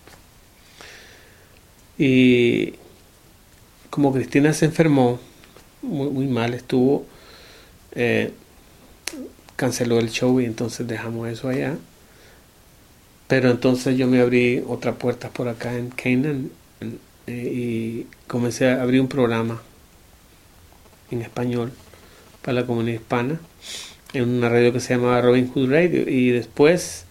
Y como Cristina se enfermó, muy, muy mal estuvo, eh, canceló el show y entonces dejamos eso allá. Pero entonces yo me abrí otra puerta por acá en Canaan, en, eh, y comencé a abrir un programa en español para la comunidad hispana en una radio que se llamaba Robin Hood Radio, y después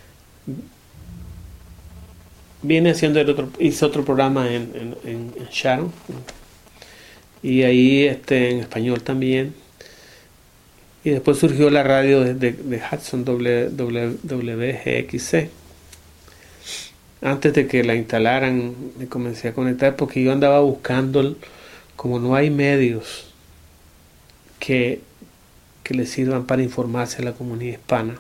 viene haciendo el otro, hice otro programa en, en, en, en Sharon, y ahí este, en español también. Y después surgió la radio de, de, de Hudson, W G X C. Antes de que la instalaran, me comencé a conectar porque yo andaba buscando, como no hay medios que, que le sirvan para informarse a la comunidad hispana.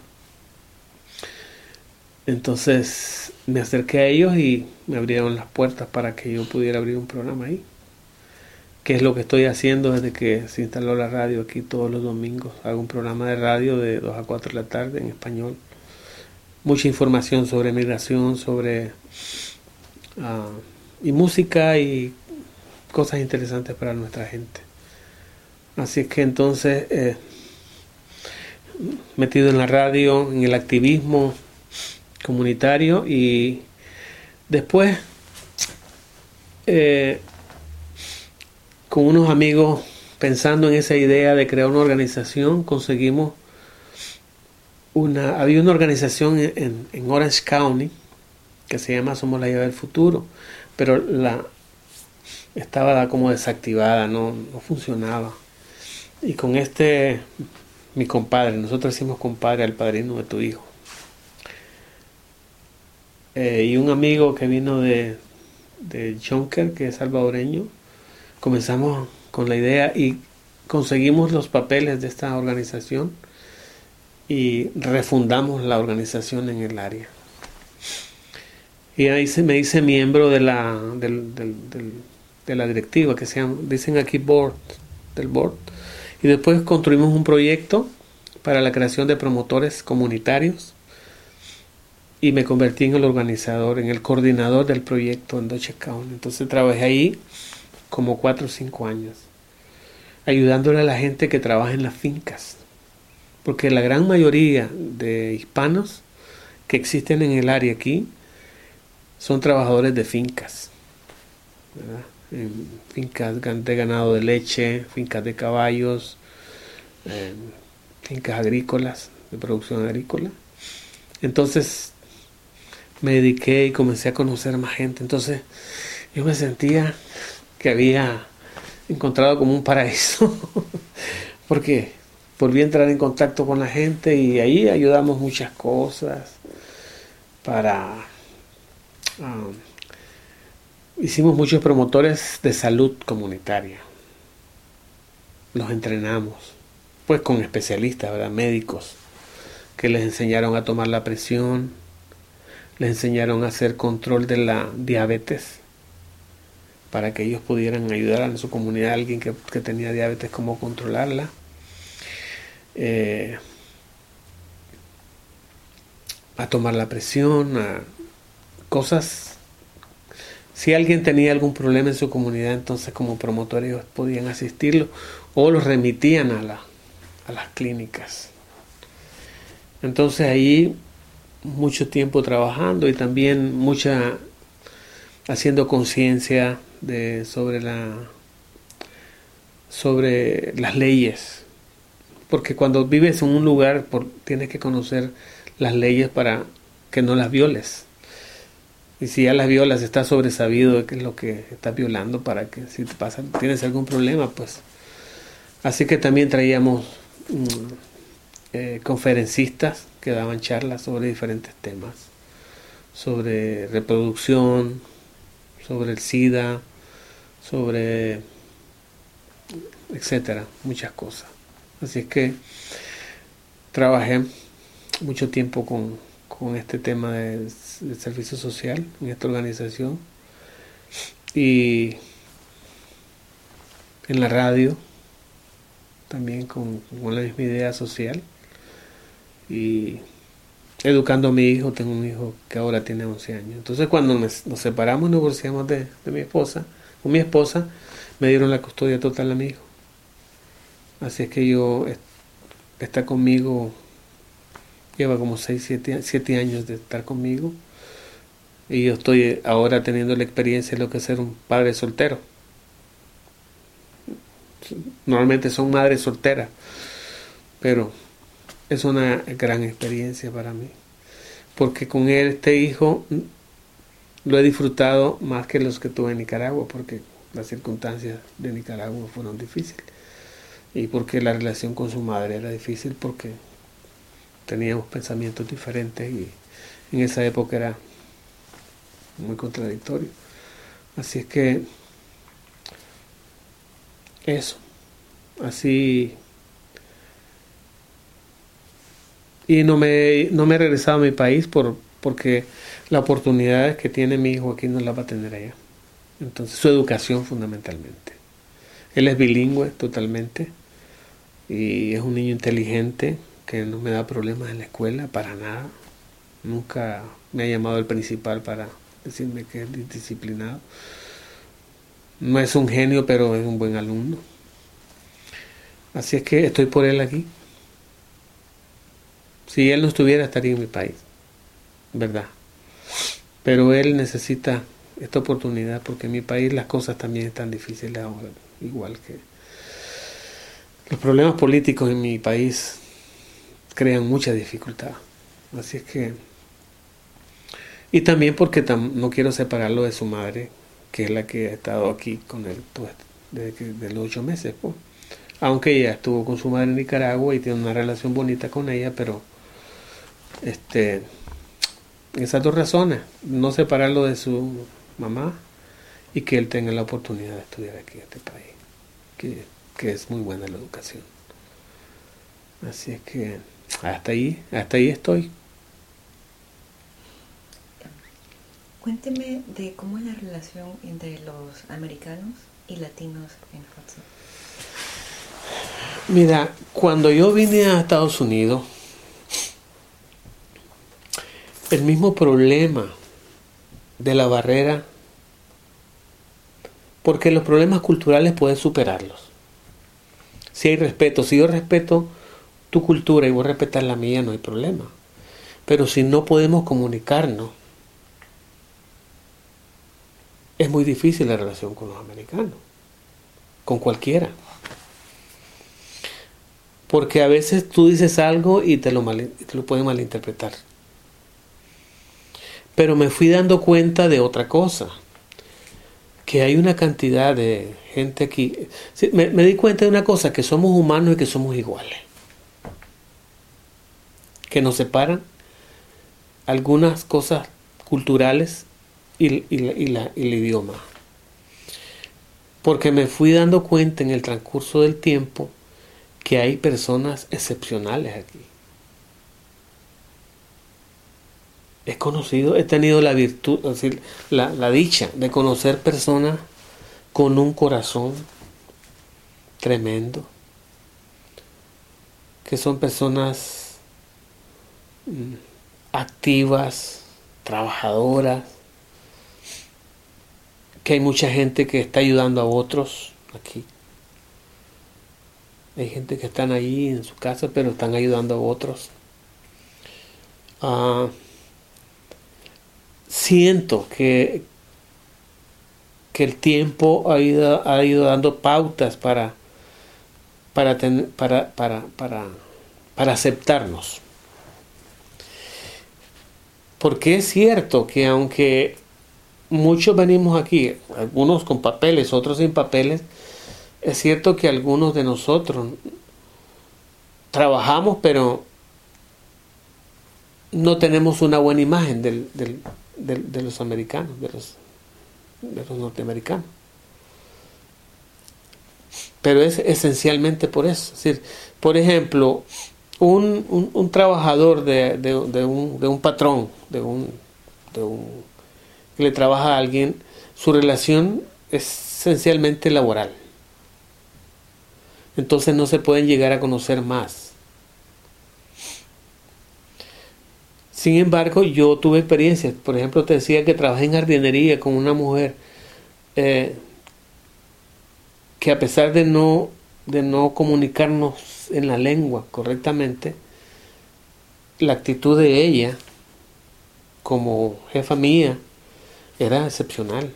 Entonces me acerqué a ellos y me abrieron las puertas para que yo pudiera abrir un programa ahí, que es lo que estoy haciendo desde que se instaló la radio aquí todos los domingos. Hago un programa de radio de dos a cuatro de la tarde en español. Mucha información sobre migración, sobre uh, y música y cosas interesantes para nuestra gente. Así es que entonces, eh, metido en la radio, en el activismo comunitario, y después eh, con unos amigos, pensando en esa idea de crear una organización, conseguimos una, había una organización en, en Orange County que se llama Somos la Llave del Futuro, pero la estaba como desactivada, no, no funcionaba. Y con este, mi compadre, nosotros decimos compadre al padrino de tu hijo, eh, y un amigo que vino de, de Jonker, que es salvadoreño, comenzamos con la idea y conseguimos los papeles de esta organización y refundamos la organización en el área. Y ahí se me hice miembro de la, del, del, del, de la directiva, que se llama, dicen aquí board, del board. Y después construimos un proyecto para la creación de promotores comunitarios y me convertí en el organizador, en el coordinador del proyecto en Dutchess County. Entonces trabajé ahí como cuatro o cinco años, ayudándole a la gente que trabaja en las fincas, porque la gran mayoría de hispanos que existen en el área aquí son trabajadores de fincas, ¿verdad? En fincas de ganado de leche, fincas de caballos, eh, fincas agrícolas, de producción agrícola. Entonces me dediqué y comencé a conocer más gente. Entonces yo me sentía que había encontrado como un paraíso porque volví a entrar en contacto con la gente y ahí ayudamos muchas cosas para um, hicimos muchos promotores de salud comunitaria, los entrenamos pues con especialistas, ¿verdad? Médicos que les enseñaron a tomar la presión, les enseñaron a hacer control de la diabetes para que ellos pudieran ayudar en su comunidad a alguien que, que tenía diabetes, cómo controlarla. Eh, a tomar la presión, a cosas. Si alguien tenía algún problema en su comunidad, entonces como promotores ellos podían asistirlo o los remitían a, la, a las clínicas. Entonces ahí mucho tiempo trabajando y también mucha haciendo conciencia de sobre la sobre las leyes, porque cuando vives en un lugar por, tienes que conocer las leyes para que no las violes. Y si ya las violas, está sobresabido de qué es lo que estás violando, para que si te pasa, tienes algún problema, pues. Así que también traíamos mm, eh, conferencistas que daban charlas sobre diferentes temas, sobre reproducción, sobre el SIDA, sobre etcétera, muchas cosas. Así es que trabajé mucho tiempo con, con este tema de, de servicio social en esta organización, y en la radio también con, con la misma idea social, y educando a mi hijo. Tengo un hijo que ahora tiene once años. Entonces cuando me, nos separamos, nos divorciamos de, de mi esposa, con mi esposa, me dieron la custodia total a mi hijo. Así es que yo, está conmigo, lleva como seis, siete años de estar conmigo, y yo estoy ahora teniendo la experiencia de lo que es ser un padre soltero. Normalmente son madres solteras, pero es una gran experiencia para mí, porque con él, este hijo, lo he disfrutado más que los que tuve en Nicaragua, porque las circunstancias de Nicaragua fueron difíciles, y porque la relación con su madre era difícil, porque teníamos pensamientos diferentes, y en esa época era muy contradictorio. Así es que eso, así. Y no me, no me he regresado a mi país por, porque la oportunidad que tiene mi hijo aquí no la va a tener allá. Entonces, su educación fundamentalmente. Él es bilingüe totalmente, y es un niño inteligente que no me da problemas en la escuela para nada. Nunca me ha llamado el principal para decirme que es disciplinado. No es un genio, pero es un buen alumno. Así es que estoy por él aquí. Si él no estuviera, estaría en mi país, ¿verdad? Pero él necesita esta oportunidad, porque en mi país las cosas también están difíciles ahora, igual que los problemas políticos en mi país crean mucha dificultad. Así es que, y también porque tam, no quiero separarlo de su madre, que es la que ha estado aquí con él, pues, desde que, de los ocho meses, pues. Aunque ella estuvo con su madre en Nicaragua y tiene una relación bonita con ella, pero este esas dos razones, no separarlo de su mamá, y que él tenga la oportunidad de estudiar aquí en este país, que, que es muy buena la educación. Así es que hasta ahí, hasta ahí estoy. Cuénteme de cómo es la relación entre los americanos y latinos en Hudson. Mira, cuando yo vine a Estados Unidos, el mismo problema de la barrera, porque los problemas culturales puedes superarlos. Si hay respeto, si yo respeto tu cultura y vos respetar la mía, no hay problema. Pero si no podemos comunicarnos, es muy difícil la relación con los americanos, con cualquiera. Porque a veces tú dices algo y te lo, mal, te lo pueden malinterpretar. Pero me fui dando cuenta de otra cosa, que hay una cantidad de gente aquí. Sí, me, me di cuenta de una cosa, que somos humanos y que somos iguales. Que nos separan algunas cosas culturales y, y, y, la, y el idioma. Porque me fui dando cuenta en el transcurso del tiempo que hay personas excepcionales aquí. He conocido, he tenido la virtud, es decir, la, la dicha de conocer personas con un corazón tremendo, que son personas mm, activas, trabajadoras, que hay mucha gente que está ayudando a otros aquí. Hay gente que están ahí en su casa, pero están ayudando a otros. Uh, siento que, que el tiempo ha ido, ha ido dando pautas para, para, ten, para, para, para, para aceptarnos. porque es cierto que aunque muchos venimos aquí, algunos con papeles, otros sin papeles, es cierto que algunos de nosotros trabajamos, pero no tenemos una buena imagen del, del, del, de los americanos, de los, de los norteamericanos. Pero es esencialmente por eso. Es decir, por ejemplo, un, un, un trabajador de, de, de, un, de un patrón, de un, de un que le trabaja a alguien, su relación es esencialmente laboral. Entonces no se pueden llegar a conocer más. Sin embargo, yo tuve experiencias. Por ejemplo, te decía que trabajé en jardinería con una mujer eh, que a pesar de no, de no comunicarnos en la lengua correctamente, la actitud de ella como jefa mía era excepcional.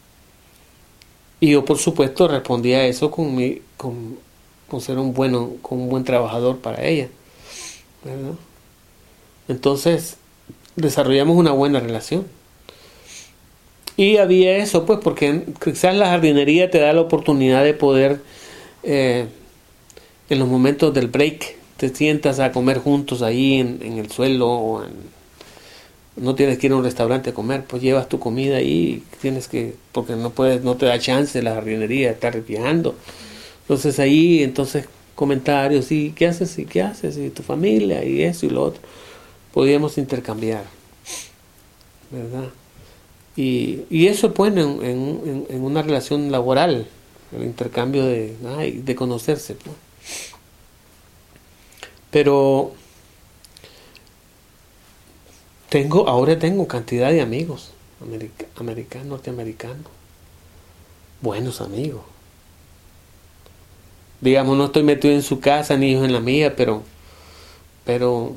Y yo, por supuesto, respondía a eso con, mi, con, con ser un, bueno, con un buen trabajador para ella, ¿verdad? Entonces, desarrollamos una buena relación. Y había eso, pues, porque quizás la jardinería te da la oportunidad de poder, eh, en los momentos del break, te sientas a comer juntos ahí en, en el suelo, o en, no tienes que ir a un restaurante a comer, pues llevas tu comida ahí, tienes que, porque no puedes, no te da chance la jardinería de estar viajando. Entonces ahí, entonces comentarios, y qué haces, y qué haces, y tu familia, y eso y lo otro. Podíamos intercambiar, ¿verdad? Y, y eso es bueno en, en, en una relación laboral, el intercambio de, ay, de conocerse, ¿no? Pero tengo, ahora tengo cantidad de amigos america, americanos, norteamericanos, buenos amigos. Digamos, no estoy metido en su casa ni ellos en la mía, pero, pero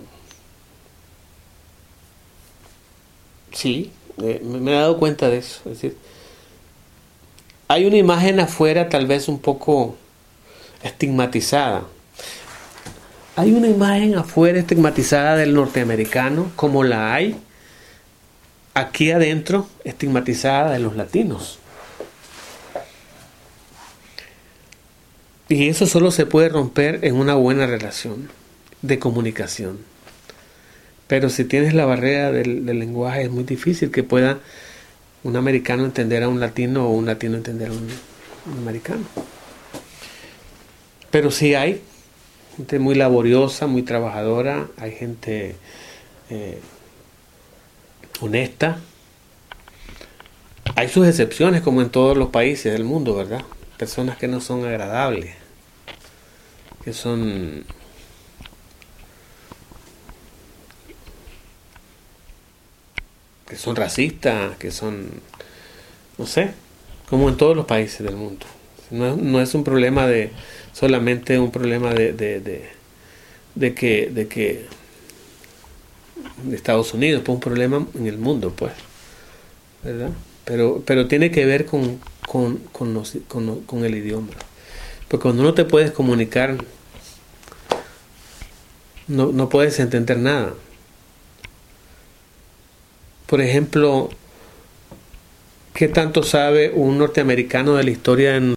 sí, eh, me he dado cuenta de eso. Es decir, hay una imagen afuera tal vez un poco estigmatizada. Hay una imagen afuera estigmatizada del norteamericano, como la hay aquí adentro estigmatizada de los latinos. Y eso solo se puede romper en una buena relación de comunicación. Pero si tienes la barrera del, del lenguaje, es muy difícil que pueda un americano entender a un latino o un latino entender a un, un americano. Pero sí hay gente muy laboriosa, muy trabajadora, hay gente eh, honesta. Hay sus excepciones, como en todos los países del mundo, ¿verdad? Personas que no son agradables, que son que son racistas, que son, no sé, como en todos los países del mundo. No es, no es un problema de, solamente un problema de, de, de, de que, de que de Estados Unidos, pues un problema en el mundo, pues, ¿verdad? Pero, pero tiene que ver con, con, con, los, con, con el idioma. Porque cuando no te puedes comunicar, no, no puedes entender nada. Por ejemplo, ¿qué tanto sabe un norteamericano de la historia de